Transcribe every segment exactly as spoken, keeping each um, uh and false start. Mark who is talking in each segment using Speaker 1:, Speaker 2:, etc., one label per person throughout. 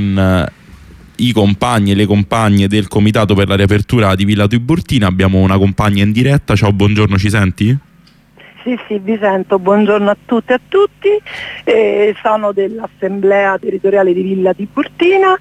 Speaker 1: eh, i compagni e le compagne del comitato per la riapertura di Villa Tiburtina. Abbiamo una compagna in diretta. Ciao, buongiorno, ci senti?
Speaker 2: Sì, sì, vi sento, buongiorno a tutte e a tutti, eh, sono dell'Assemblea Territoriale di Villa Tiburtina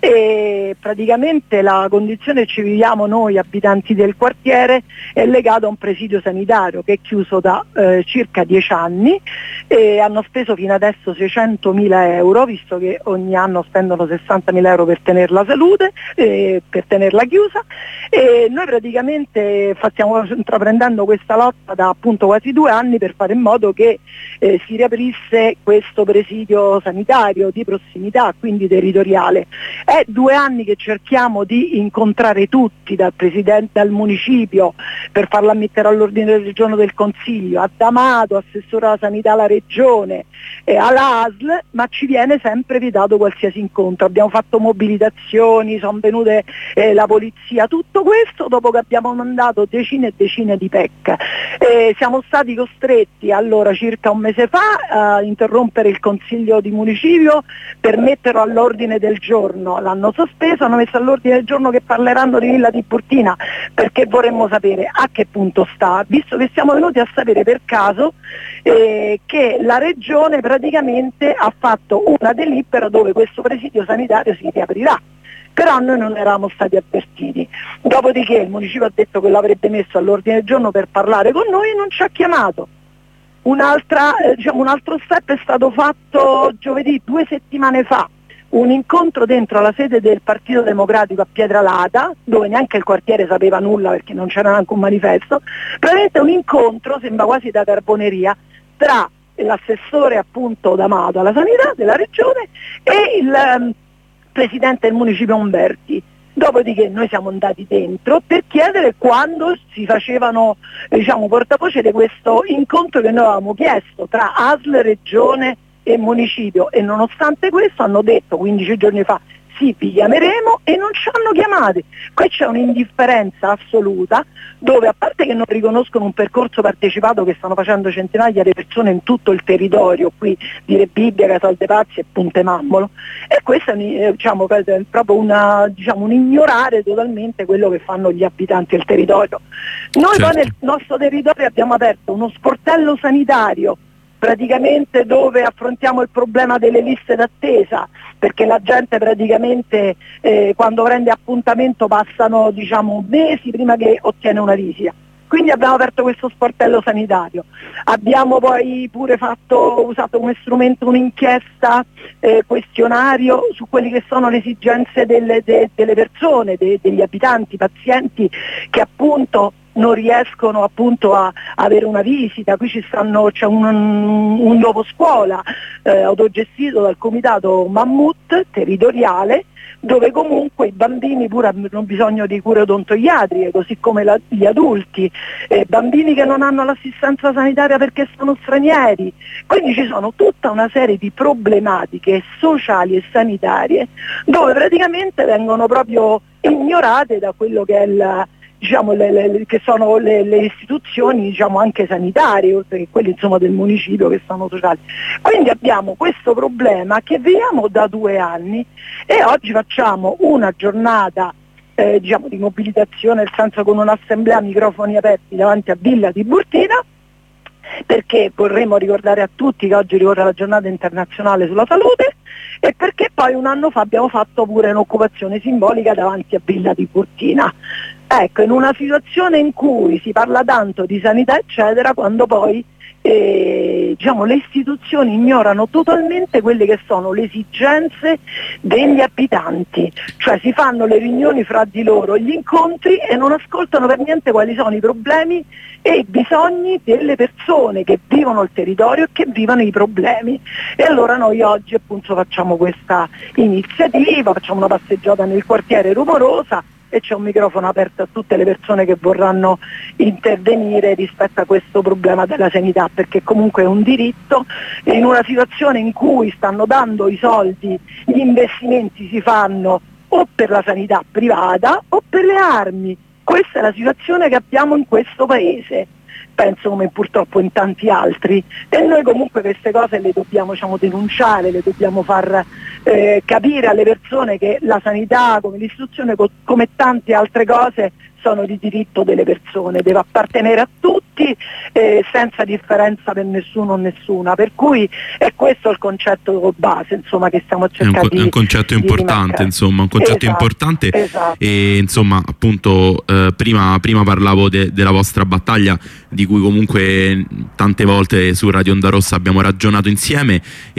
Speaker 2: e praticamente la condizione che ci viviamo noi abitanti del quartiere è legata a un presidio sanitario che è chiuso da eh, circa dieci anni e hanno speso fino adesso seicentomila euro, visto che ogni anno spendono sessantamila euro per tenere la salute, eh, per tenerla chiusa, e noi praticamente stiamo intraprendendo questa lotta da appunto quasi due anni per fare in modo che eh, si riaprisse questo presidio sanitario di prossimità, quindi territoriale. È due anni che cerchiamo di incontrare tutti, dal presidente, dal municipio, per farla mettere all'ordine del giorno del Consiglio, a D'Amato, assessore alla sanità alla regione, eh, all'A S L, ma ci viene sempre vietato qualsiasi incontro. Abbiamo fatto mobilitazioni, sono venute eh, la polizia, tutto questo dopo che abbiamo mandato decine e decine di P E C. Eh, siamo stati costretti allora circa un mese fa a interrompere il consiglio di municipio per metterlo all'ordine del giorno. L'hanno sospeso, hanno messo all'ordine del giorno che parleranno di Villa Tiburtina, perché vorremmo sapere a che punto sta, visto che siamo venuti a sapere per caso eh, che la regione praticamente ha fatto una delibera dove questo presidio sanitario si riaprirà. Però noi non eravamo stati avvertiti. Dopodiché il municipio ha detto che l'avrebbe messo all'ordine del giorno per parlare con noi e non ci ha chiamato. Un'altra, eh, diciamo, un altro step è stato fatto giovedì, due settimane fa, un incontro dentro la sede del Partito Democratico a Pietralata, dove neanche il quartiere sapeva nulla perché non c'era neanche un manifesto. Praticamente un incontro, sembra quasi da carboneria, tra l'assessore appunto D'Amato alla sanità della regione e il um, presidente del municipio Umberti. Dopodiché noi siamo andati dentro per chiedere quando si facevano, diciamo, portavoce di questo incontro che noi avevamo chiesto tra A S L, regione e municipio, e nonostante questo hanno detto quindici giorni fa sì, vi chiameremo, e non ci hanno chiamati. Qui c'è un'indifferenza assoluta, dove a parte che non riconoscono un percorso partecipato che stanno facendo centinaia di persone in tutto il territorio, qui di Rebibbia, Casal dei Pazzi e Ponte Mammolo, e questo è, diciamo, è proprio una, diciamo, un ignorare totalmente quello che fanno gli abitanti del territorio. Noi
Speaker 1: Certo.
Speaker 2: Poi nel nostro territorio abbiamo aperto uno sportello sanitario, praticamente dove affrontiamo il problema delle liste d'attesa, perché la gente praticamente eh, quando prende appuntamento passano, diciamo, mesi prima che ottiene una visita. Quindi abbiamo aperto questo sportello sanitario. Abbiamo poi pure fatto, usato come strumento un'inchiesta, eh, questionario su quelle che sono le esigenze delle, de, delle persone, de, degli abitanti, pazienti che appunto non riescono appunto a avere una visita. Qui ci stanno, c'è un, un nuovo scuola eh, autogestito dal comitato Mammut territoriale, dove comunque i bambini pure hanno bisogno di cure odontoiatriche, così come la, gli adulti, eh, bambini che non hanno l'assistenza sanitaria perché sono stranieri. Quindi ci sono tutta una serie di problematiche sociali e sanitarie dove praticamente vengono proprio ignorate da quello che è il, diciamo, le, le, che sono le, le istituzioni, diciamo, anche sanitarie, oltre che quelle, insomma, del municipio, che sono sociali. Quindi abbiamo questo problema che viviamo da due anni e oggi facciamo una giornata eh, diciamo, di mobilitazione, nel senso con un'assemblea a microfoni aperti davanti a Villa Tiburtina, perché vorremmo ricordare a tutti che oggi ricorre la giornata internazionale sulla salute, e perché poi un anno fa abbiamo fatto pure un'occupazione simbolica davanti a Villa Tiburtina. Ecco, in una situazione in cui si parla tanto di sanità eccetera, quando poi eh, diciamo, le istituzioni ignorano totalmente quelle che sono le esigenze degli abitanti, cioè si fanno le riunioni fra di loro, gli incontri, e non ascoltano per niente quali sono i problemi e i bisogni delle persone che vivono il territorio e che vivono i problemi. E allora noi oggi appunto facciamo questa iniziativa, facciamo una passeggiata nel quartiere Rumorosa e c'è un microfono aperto a tutte le persone che vorranno intervenire rispetto a questo problema della sanità, perché comunque è un diritto, e in una situazione in cui stanno dando i soldi, gli investimenti si fanno o per la sanità privata o per le armi. Questa è la situazione che abbiamo in questo paese. penso come purtroppo in tanti altri, e noi comunque queste cose le dobbiamo, diciamo, denunciare, le dobbiamo far eh, capire alle persone che la sanità, come l'istruzione, co- come tante altre cose, sono di diritto delle persone, deve appartenere a tutti eh, senza differenza per nessuno o nessuna, per cui è questo il concetto base, insomma, che stiamo cercando
Speaker 1: è un,
Speaker 2: di,
Speaker 1: è un concetto
Speaker 2: di
Speaker 1: importante,
Speaker 2: rimarcare.
Speaker 1: insomma, un concetto
Speaker 2: Esatto,
Speaker 1: importante
Speaker 2: esatto.
Speaker 1: E insomma appunto eh, prima, prima parlavo de, della vostra battaglia, di cui comunque tante volte su Radio Onda Rossa abbiamo ragionato insieme,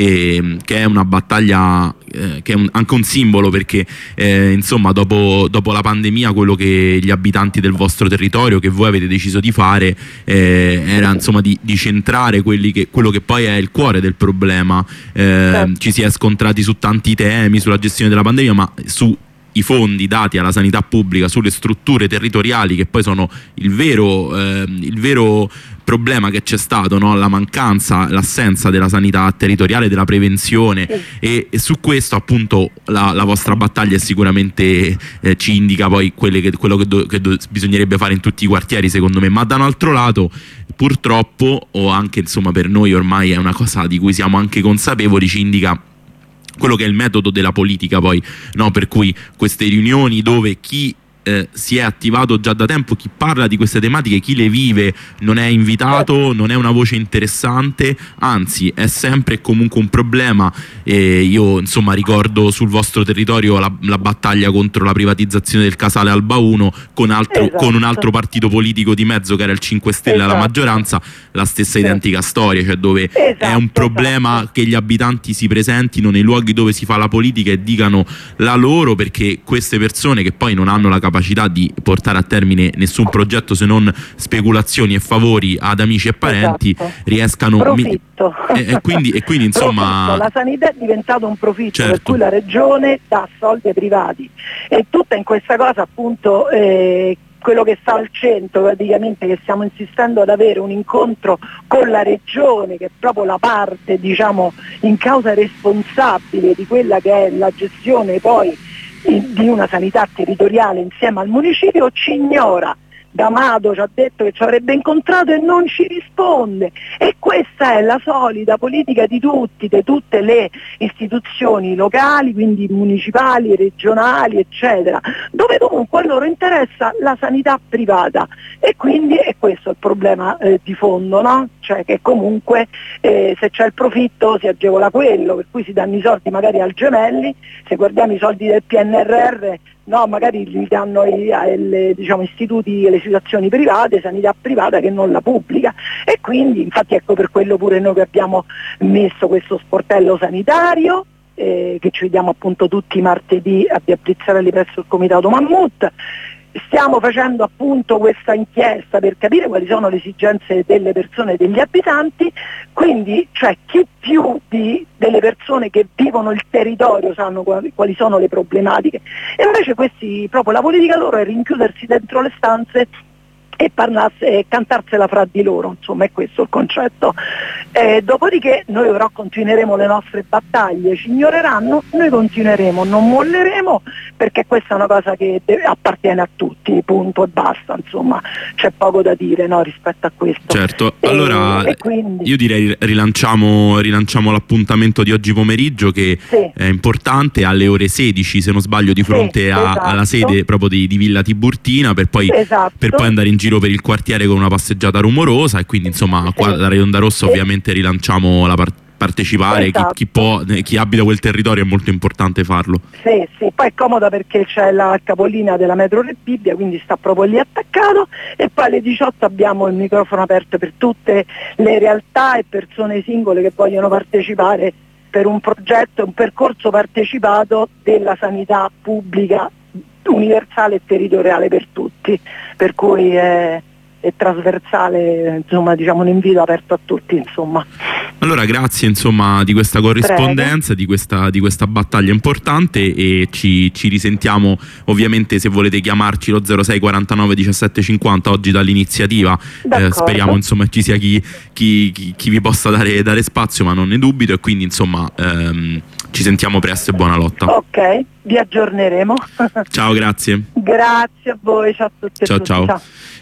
Speaker 1: e che è una battaglia eh, che è un, anche un simbolo, perché eh, insomma dopo, dopo la pandemia quello che gli abitanti del vostro territorio, che voi avete deciso di fare, eh, era insomma di, di centrare quelli che, quello che poi è il cuore del problema. eh,
Speaker 2: Certo.
Speaker 1: Ci si è scontrati su tanti temi, sulla gestione della pandemia, ma su i fondi dati alla sanità pubblica, sulle strutture territoriali, che poi sono il vero, eh, il vero problema che c'è stato, no? La mancanza, l'assenza della sanità territoriale, della prevenzione,
Speaker 2: Sì.
Speaker 1: e, e su questo appunto la, la vostra battaglia sicuramente eh, ci indica poi quelle che, quello che, do, che do, bisognerebbe fare in tutti i quartieri, secondo me. Ma da un altro lato, purtroppo, o anche insomma per noi ormai è una cosa di cui siamo anche consapevoli, ci indica quello che è il metodo della politica poi, no? Per cui queste riunioni dove chi eh, si è attivato già da tempo, chi parla di queste tematiche, chi le vive, non è invitato, non è una voce interessante, anzi è sempre e comunque un problema. E io insomma ricordo sul vostro territorio la, la battaglia contro la privatizzazione del Casale Alba uno con, altro,
Speaker 2: Esatto.
Speaker 1: con un altro partito politico di mezzo che era il cinque Stelle alla
Speaker 2: Esatto.
Speaker 1: maggioranza, la stessa
Speaker 2: Sì.
Speaker 1: identica storia, cioè dove
Speaker 2: Esatto,
Speaker 1: è un problema
Speaker 2: esatto.
Speaker 1: che gli abitanti si presentino nei luoghi dove si fa la politica e dicano la loro, perché queste persone, che poi non hanno la capacità di portare a termine nessun progetto se non speculazioni e favori ad amici e parenti,
Speaker 2: Esatto.
Speaker 1: riescano
Speaker 2: Profitto.
Speaker 1: e, e quindi, e quindi insomma
Speaker 2: Profitto. La sanità è diventato un profitto,
Speaker 1: Certo.
Speaker 2: per cui la regione dà soldi ai privati, e tutta in questa cosa appunto eh, quello che sta al centro praticamente, che stiamo insistendo ad avere un incontro con la regione, che è proprio la parte, diciamo, in causa responsabile di quella che è la gestione poi di una sanità territoriale insieme al municipio, ci ignora. D'Amato ci ha detto che ci avrebbe incontrato e non ci risponde, e questa è la solita politica di tutti, di tutte le istituzioni locali, quindi municipali, regionali, eccetera, dove comunque a loro interessa la sanità privata, e quindi è questo il problema eh, di fondo, no? Cioè che comunque eh, se c'è il profitto si agevola quello, per cui si danno i soldi magari al Gemelli. Se guardiamo i soldi del P N R R, no, magari li danno ai, ai diciamo, istituti e le situazioni private, sanità privata che non la pubblica, e quindi infatti ecco per quello pure noi che abbiamo messo questo sportello sanitario, eh, che ci vediamo appunto tutti i martedì a Via Brizzarelli presso il Comitato Mammut. Stiamo facendo appunto questa inchiesta per capire quali sono le esigenze delle persone e degli abitanti, quindi cioè chi più di, delle persone che vivono il territorio sanno quali, quali sono le problematiche, e invece questi, proprio la politica loro è rinchiudersi dentro le stanze e, parlarsi, e cantarsela fra di loro, insomma è questo il concetto. Eh, dopodiché noi però continueremo le nostre battaglie, ci ignoreranno, noi continueremo, non molleremo, perché questa è una cosa che deve, appartiene a tutti, punto e basta, insomma c'è poco da dire, no, rispetto a questo.
Speaker 1: certo.
Speaker 2: E,
Speaker 1: Allora
Speaker 2: e quindi,
Speaker 1: io direi rilanciamo, rilanciamo l'appuntamento di oggi pomeriggio, che
Speaker 2: sì.
Speaker 1: è importante, alle ore sedici se non sbaglio, di fronte
Speaker 2: Sì,
Speaker 1: a,
Speaker 2: esatto.
Speaker 1: alla sede proprio di, di Villa Tiburtina, per poi,
Speaker 2: Esatto.
Speaker 1: per poi andare in giro per il quartiere con una passeggiata rumorosa, e quindi insomma
Speaker 2: Sì.
Speaker 1: qua da Radio Onda Rossa
Speaker 2: Sì.
Speaker 1: ovviamente rilanciamo la parte partecipare,
Speaker 2: Esatto.
Speaker 1: chi, chi può, chi abita quel territorio è molto importante farlo.
Speaker 2: Sì, sì, poi è comoda perché c'è la capolina della metro Re Bibbia, quindi sta proprio lì attaccato, e poi alle diciotto abbiamo il microfono aperto per tutte le realtà e persone singole che vogliono partecipare per un progetto, un percorso partecipato della sanità pubblica universale e territoriale per tutti, per cui è, è trasversale, insomma, diciamo un invito aperto a tutti, insomma.
Speaker 1: Allora grazie insomma di questa corrispondenza, di questa, di questa battaglia importante, e ci, ci risentiamo ovviamente, se volete chiamarci, lo zero sei quarantanove diciassette cinquanta oggi dall'iniziativa, eh, speriamo insomma ci sia chi, chi, chi, chi vi possa dare, dare spazio, ma non ne dubito, e quindi insomma ehm, ci sentiamo presto e buona lotta.
Speaker 2: Ok, vi aggiorneremo.
Speaker 1: Ciao, grazie.
Speaker 2: Grazie a voi, ciao a tutti e
Speaker 1: Ciao,
Speaker 2: tutti.
Speaker 1: ciao.
Speaker 2: Ciao.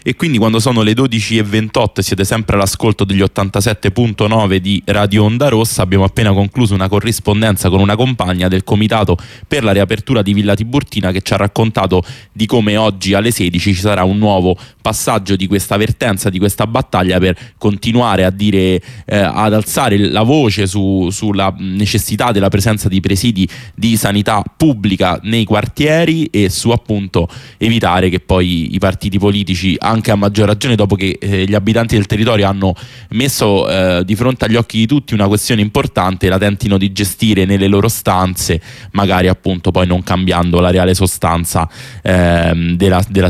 Speaker 1: E quindi quando sono le dodici e ventotto e siete sempre all'ascolto degli ottantasette virgola nove di Radio Onda Rossa, abbiamo appena concluso una corrispondenza con una compagna del comitato per la riapertura di Villa Tiburtina, che ci ha raccontato di come oggi alle sedici ci sarà un nuovo passaggio di questa vertenza, di questa battaglia per continuare a dire, eh, ad alzare la voce su, sulla necessità della presenza di presidi di sanità pubblica nei quartieri e su appunto evitare che poi i partiti politici, anche a maggior ragione dopo che eh, gli abitanti del territorio hanno messo eh, di fronte agli occhi di tutti una questione importante, la tentino di gestire nelle loro stanze, magari appunto poi non cambiando la reale sostanza ehm, della, della